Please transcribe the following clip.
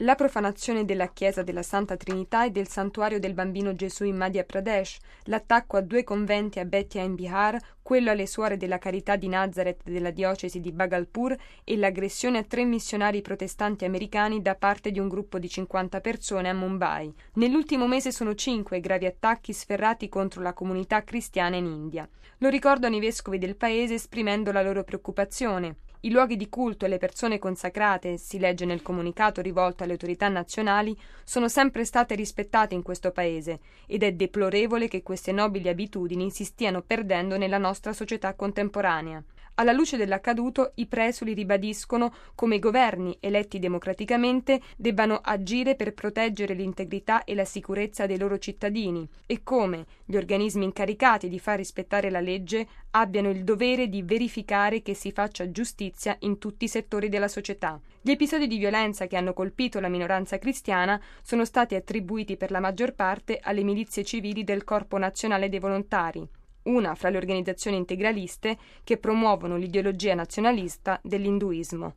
la profanazione della chiesa della Santa Trinità e del santuario del Bambino Gesù in Madhya Pradesh, l'attacco a 2 conventi a Bettia in Bihar, quello alle Suore della Carità di Nazareth della diocesi di Bhagalpur e l'aggressione a 3 missionari protestanti americani da parte di un gruppo di 50 persone a Mumbai. Nell'ultimo mese sono 5 gravi attacchi sferrati contro la comunità cristiana in India. Lo ricordano i vescovi del paese esprimendo la loro preoccupazione. I luoghi di culto e le persone consacrate, si legge nel comunicato rivolto alle autorità nazionali, sono sempre state rispettate in questo paese ed è deplorevole che queste nobili abitudini si stiano perdendo nella nostra società contemporanea. Alla luce dell'accaduto, i presuli ribadiscono come i governi eletti democraticamente debbano agire per proteggere l'integrità e la sicurezza dei loro cittadini e come gli organismi incaricati di far rispettare la legge abbiano il dovere di verificare che si faccia giustizia in tutti i settori della società. Gli episodi di violenza che hanno colpito la minoranza cristiana sono stati attribuiti per la maggior parte alle milizie civili del Corpo Nazionale dei Volontari, una fra le organizzazioni integraliste che promuovono l'ideologia nazionalista dell'induismo.